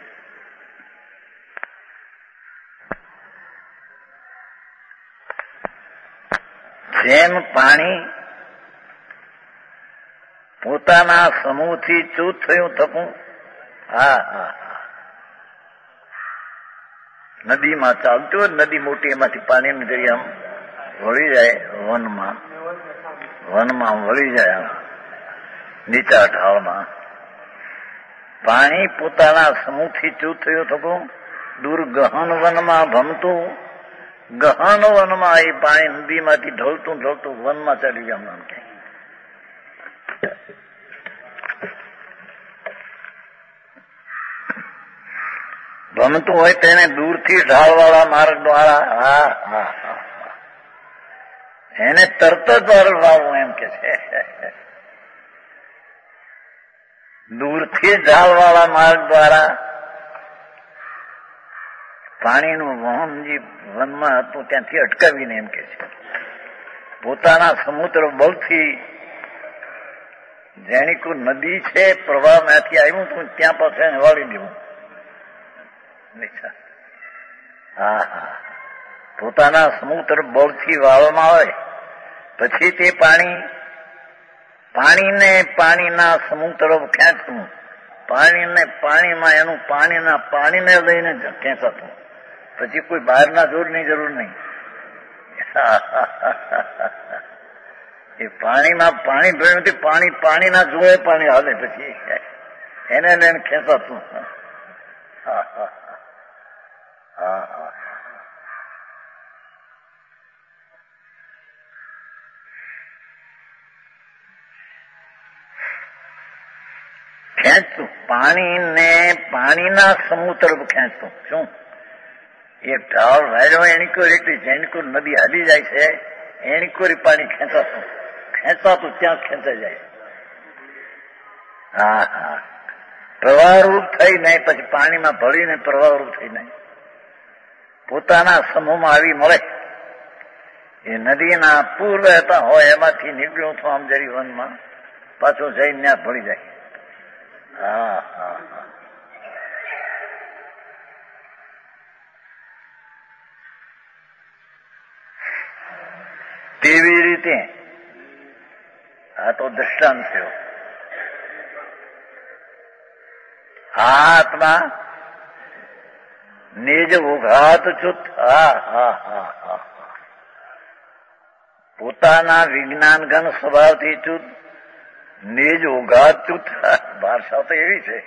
S1: જેમ પાણી પોતાના સમૂહથી ચૂત થયું થકું. હા હા, નદીમાં ચાલતું હોય, નદી મોટી, એમાંથી પાણીની જરી આમ વળી જાય વનમાં વળી જાય નીચા ઢાળમાં. પાણી પોતાના સમૂહથી ચૂત થયું થકું દૂર ગહન વનમાં ભમતું. ગહન વનમાં એ પાણી નદીમાંથી ઢળતું ઢળતું વનમાં ચાલી ગયા. આમ કે ભમતું હોય તેને દૂરથી ઢાળવાળા માર્ગ દ્વારા. હા હા હા, એને તરત જ વળવાવું એમ કે છે. દૂરથી ઢાળવાળા માર્ગ દ્વારા પાણીનું વહન જે વનમાં હતું ત્યાંથી અટકાવીને એમ કે છે પોતાના સમુદ્ર બળથી. જેની કોઈ નદી છે પ્રવાહમાંથી આવ્યું તું ત્યાં પાસે એને વાળી દેવું. હા હા, પોતાના સમુદ્ર બળથી વાળવામાં આવે પછી તે પાણીને પાણીના સમૂહ તરફ ખેંચતું, પાણીને પાણીમાં એનું પાણીને લઈને ખેંચાતું. પછી કોઈ બહારના જોરની જરૂર નહીં. એ પાણીમાં પાણી ભર્યું, પાણીના જોડે પાણી હાલે, પછી એને લઈને ખેંચાતું. હા હા હા હા, ખેંચતું પાણીને પાણીના સમૂહ તરફ ખેંચતું. શું એક ઢાળ વાળ્યો એની કોઈ એટલી જેની કોઈ નદી હાલી જાય છે એની કોરી પાણી ખેંચાતું ત્યાં ખેંચાઈ જાય. હા હા, પ્રવાહરૂપ થઈ નહીં, પછી પાણીમાં ભળીને પ્રવાહરૂપ થઈ નહીં. પોતાના સમૂહમાં આવી મળે. એ નદીના પૂર રહેતા હોય એમાંથી નીકળ્યું તો આમ જરી વનમાં પાછું જઈને ત્યાં ભળી જાય. હા હા હા, તેવી રીતે આ તો દ્રષ્ટાંત થયો. આત્મા નિજ ઉઘાત ચુત. હા હા હા હા, પોતાના વિજ્ઞાન ઘન સ્વભાવથી ચુત, નિજ ઉઘાત ચુત. ભાષા તો એવી છે.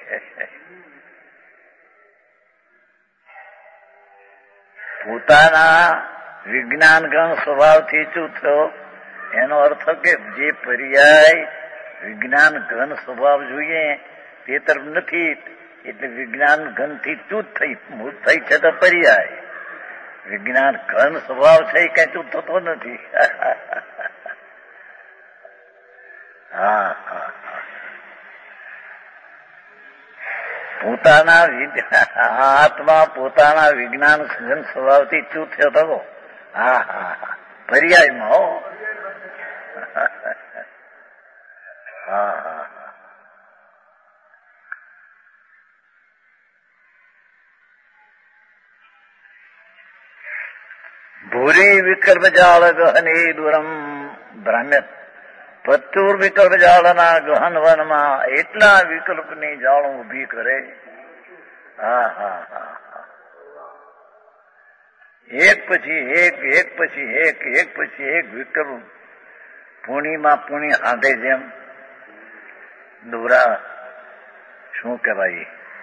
S1: પોતાના વિજ્ઞાન ઘન સ્વભાવથી ચૂત થયો, એનો અર્થ કે જે પર્યાય વિજ્ઞાન ઘન સ્વભાવ જોઈએ તે તરફ નથી, એટલે વિજ્ઞાન ઘનથી ચૂત થઈ છે તો પર્યાય. વિજ્ઞાન ઘન સ્વભાવ છે એ કઈ ચૂત થતો નથી. હા હા, પોતાના આત્મા પોતાના વિજ્ઞાન ઘન સ્વભાવથી ચૂત થયો થતો. હા હા હા, પર્યાયમાં હો. હા હા, ભૂરી વિકલ્પ જાળ ગહને દુરમ ભ્રામ્ય. પ્રચુર વિકલ્પ જાળના ગહન વનમાં એટલા વિકલ્પની જાળ ઉભી કરે. હા હા હા, એક પછી એક, એક પછી એક, એક પછી એક વિકલ્પ પૂણીમાં પૂણી હાંધે જેમ દોરા શું કહેવાય,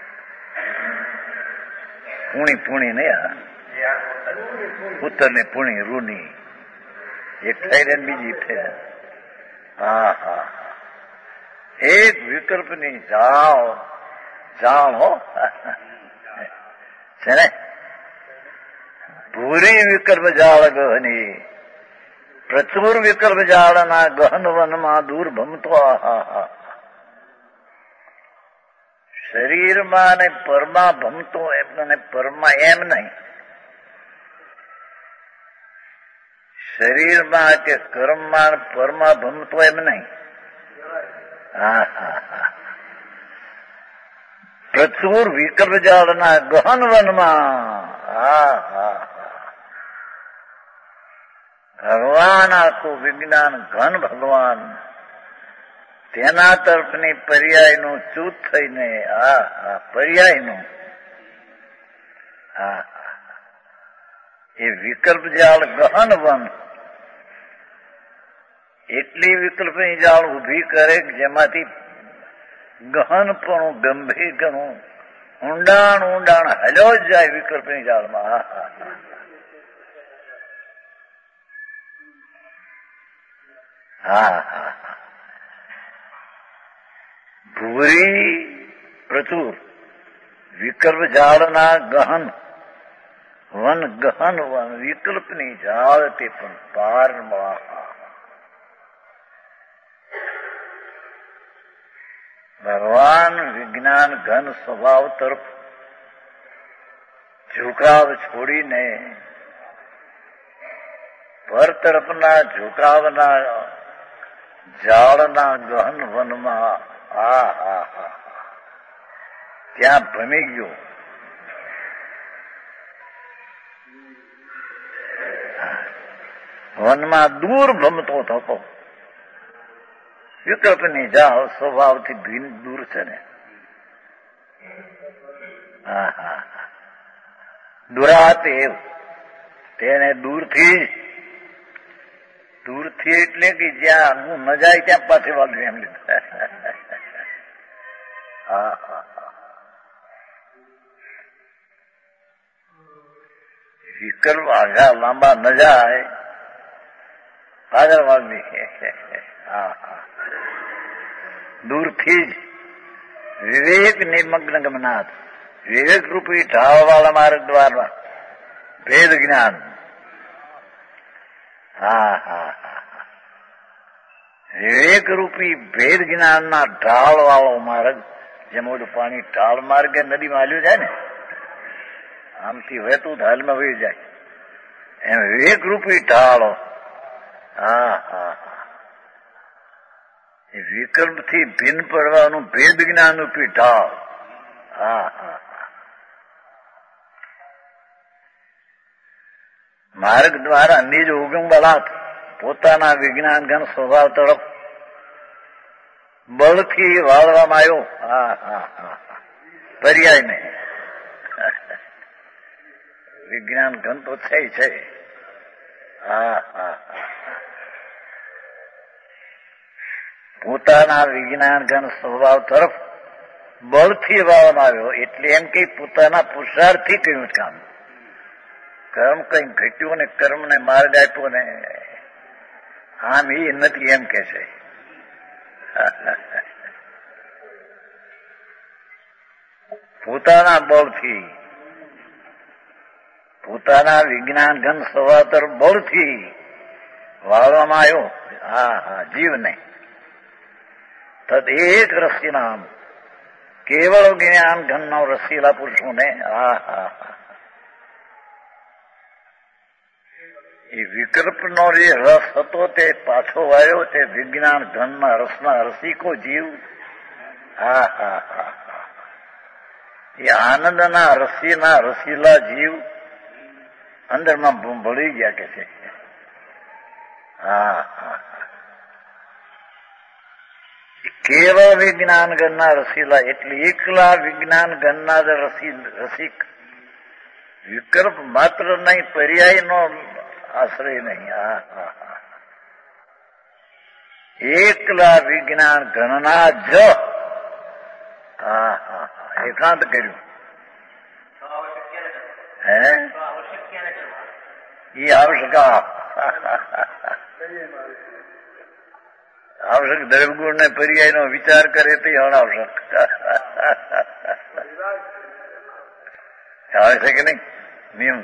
S1: પૂણી પૂણી નહીં, ઉત્તર ને પૂણી રૂની એક થઈ રહે બીજી થઈ. હા હા, એક વિકલ્પની જાળ હો છે ને. ભૂરી વિકલ્પ જાળ ગહની, પ્રચુર વિકલ્પ જાળના ગહન વનમાં દૂર ભમતો. આહા, શરીરમાં ને પરમાં ભમતો એમ, અને પરમાં એમ નહીં. શરીરમાં કે કર્મમાં પરમાં ભમતો એમ નહીં. હા હા હા, પ્રચુર વિકલ્પ જાળના ગહન વનમાં. હા હા, ભગવાન આખું વિજ્ઞાન ઘન ભગવાન, તેના તરફની પર્યાયનું ચૂત થઈને. હા હા, પર્યાયનું. હા, એ વિકલ્પ જાળ ગહન વન એટલી વિકલ્પની જાળ ઉભી કરે જેમાંથી ગહનપણું, ગંભીરપણું, ઊંડાણ ઊંડાણ હલ્યો જ જાય વિકલ્પની જાળમાં. હા હા, હા હા, ભૂરી પ્રચુર વિકલ્પ જાળના ગહન વન, ગહન વન વિકલ્પની જાળ તે પણ પારમાં. ભગવાન વિજ્ઞાન ઘન સ્વભાવ તરફ ઝુકાવ છોડીને પર તરફના ઝુકાવના જાળના ગહન વનમાં. હા હા હા, ત્યાં ભમી ગયો. વનમાં દૂર ભમતો થતો. વિકલ્પની જાળ સ્વભાવથી ભિન્ન દૂર છે ને. હા હા, દુરાતે તેને દૂરથી એટલે કે જ્યાં હું ન જાય ત્યાં પાછી વાળું એમ લીધું. હા હા, વિકલ્પ આગળ લાંબા ન જાય, આગળ વાળની. હા હા, દૂરથી જ વિવેક નિમગ્ન ગમનાથ, વિવેક રૂપી ઢાળ વાળા માર્ગ દ્વારા ભેદ જ્ઞાન. હા હા હા વિવેક રૂપી ભેદ જ્ઞાનના ઢાળ વાળો માર્ગ, જેમ બધું પાણી ઢાળ માર્ગે નદીમાં હાલ્યું જાય ને, આમથી વહેતું ઢાલમાં વહી જાય, એમ વિવેક રૂપી ઢાળો. હા હા હા એ વિકલ્પથી ભિન્ન પડવાનું ભેદ જ્ઞાન રૂપી ઢાળ. હા હા માર્ગ દ્વારા નિજ ઉગમ બળાત પોતાના વિજ્ઞાન ઘન સ્વભાવ તરફ બળથી વાળવામાં આવ્યો. હા હા હા પર્યાય ને વિજ્ઞાન ઘન તો છે. હા હા પોતાના વિજ્ઞાન ઘન સ્વભાવ તરફ બળથી વાળવામાં આવ્યો, એટલે એમ કે પોતાના પુરુષાર્થથી કર્યું કામ. કર્મ કઈ ઘટ્યું ને કર્મને માર્ગ આપ્યો ને આમ એ નથી એમ કે છે. પોતાના બળથી, પોતાના વિજ્ઞાન ઘન સ્વભાવ તરફ બળથી વાળવામાં આવ્યો. હા હા જીવને તદ એક રસી નામ કેવળ જ્ઞાન ઘનનો રસીલા પુરુષોને. હા હા હા એ વિકલ્પનો જે રસ હતો તે પાછો આવ્યો, તે વિજ્ઞાન ઘનના રસના રસિકો જીવ. હા હા હા એ આનંદના રસીના રસીલા જીવ અંદરમાં ભળી ગયા કે છે. હા હા કેવળ વિજ્ઞાન ગણના રસીલા, એટલે એકલા વિજ્ઞાન ગણના રસિક, વિકલ્પ માત્ર નહીં, પર્યાય નો આશ્રય નહીં. હા હા હા એકલા વિજ્ઞાન ગણના જ. હા હા એકાંત કર્યું. હે એ આવશ્યક આવશ્યક દ્રવ્યગુણ ને પર્યાય નો વિચાર કરે તે અનાવશ્યક આવે છે કે નહીં? નિયમ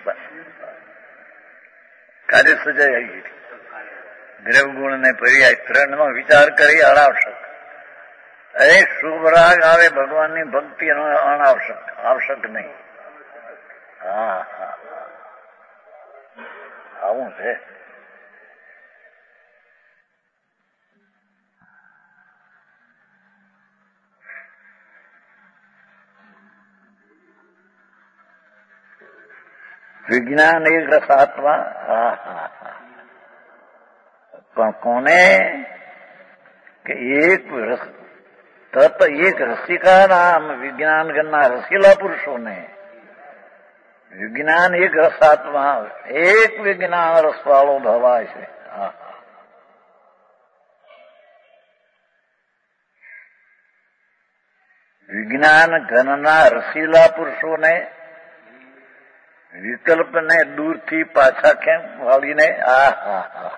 S1: કાર્ય સજાઈ આવી ગઈ. દ્રવ્યગુણ ને પર્યાય ત્રણ નો વિચાર કરી અનાવશ્યક. અરે શુભ રાગ આવે ભગવાનની ભક્તિ એનો અનાવશ્યક, આવશ્યક નહીં. હા હા આવું છે. વિજ્ઞાન એક રસાત્મા. હા હા હા પણ કોને કે એક તત એક રસિકા નામ વિજ્ઞાન ગણના રસીલા પુરુષોને. વિજ્ઞાન એક રસાત્મા, એક વિજ્ઞાન રસવાળો ભવાય છે. હા વિજ્ઞાન ઘનના રસીલા પુરુષોને વિકલ્પને દૂરથી પાછા કેમ વાળીને. હા હા હા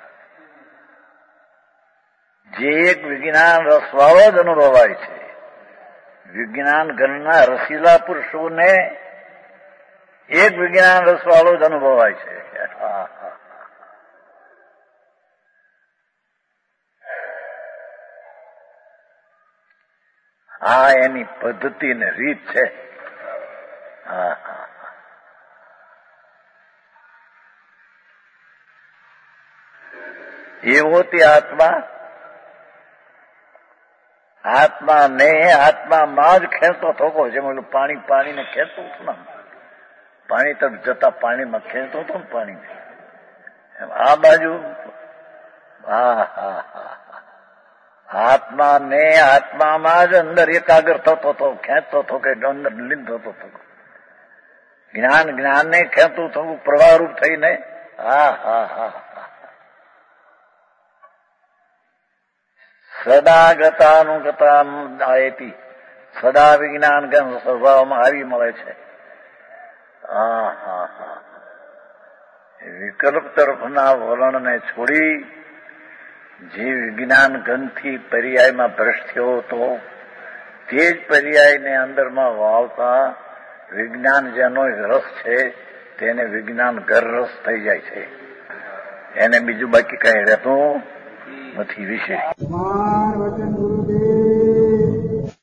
S1: જે એક વિજ્ઞાન રસવાળો જ અનુભવાય છે. વિજ્ઞાન ઘનના રસીલા પુરુષોને એક વિજ્ઞાન રસવાળો જ અનુભવાય છે. હા હા હા એની પદ્ધતિ ને રીત છે. હા હા એવો તે આત્મા, આત્મામાં જ ખેંચતો થોકો, જેમ ઓલું પાણીને ખેંચતું હતું ને, પાણી તક જતા પાણીમાં ખેંચતો હતો ને પાણીને, એમ આ બાજુ. હા હા હા આત્મામાં જ અંદર એકાગ્ર થતો હતો, ખેંચતો હતો કે અંદર લીન થતો હતો. જ્ઞાનને ખેંચતું થવું પ્રવાહરૂપ થઈને. હા હા હા સદા ગતાનુગતા આયતી, સદા વિજ્ઞાન ગણ સ્વભાવમાં આવી મળે છે. હા હા હા વિકલ્પ તરફના વલણને છોડી જે વિજ્ઞાન ગણથી પર્યાયમાં ભ્રષ્ટ થયો હતો તે જ પર્યાયને અંદરમાં વાવતા વિજ્ઞાન જેનો રસ છે તેને વિજ્ઞાન ગર રસ થઈ જાય છે. એને બીજું બાકી કઈ રહેતું નથી વિશે.